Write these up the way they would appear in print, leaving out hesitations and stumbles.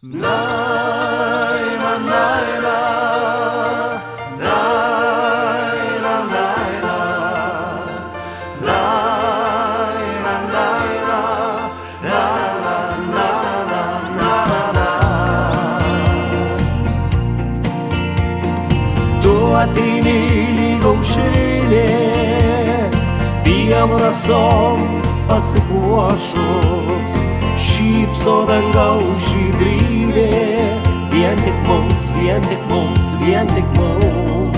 Naina, naina, naina, naina, naina, naina, naina, naina. Du ateini lyg aušrinė, pievų rasom pasipuošus, šypso dangaus žydrybė, vien tik mums, vien tik mums, vien tik mums.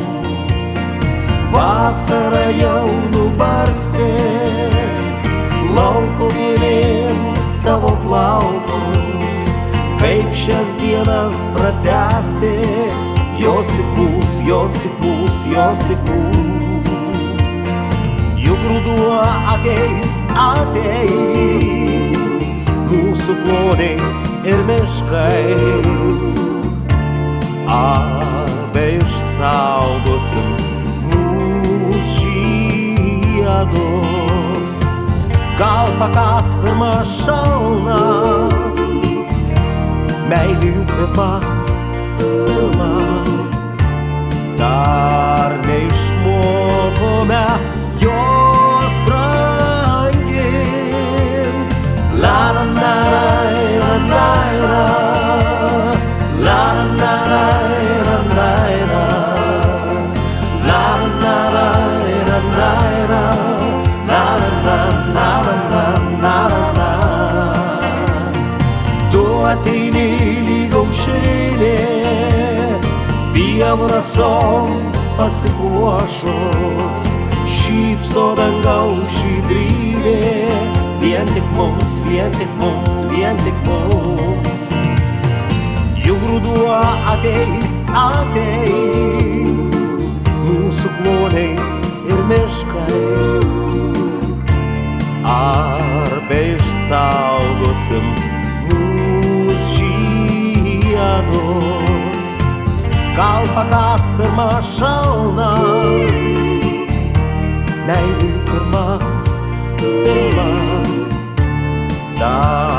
Vasara jau nubarstė, lauko gėlėm tavo plaukus, kaip šias dienas pratęsti, jos tik mūs, jos tik mūs, jos tik mūs. Juk ruduo ateis, ateis, mūsų kloniais ir miškais. Ar beišsaugosim mūsų žiedus, gal pakas pirmą šalną, meilė jų kvėpa pilna. Dar neišmokome jos brangint. La la la la la la, la la la la la, la la la la la, la la la la la. Tu ateini lyg aušrinė, pievų rasom pasipuošus, šypso dangaus žydrybė, vien tik mums, vien tik mums, vien tik mums. Juk ruduo ateis, ateis, mūsų kloniais ir miškais. Ar beišsaugosim mūsų žiedus, gal pakas pirmą šalną, meilė pirma, pirma.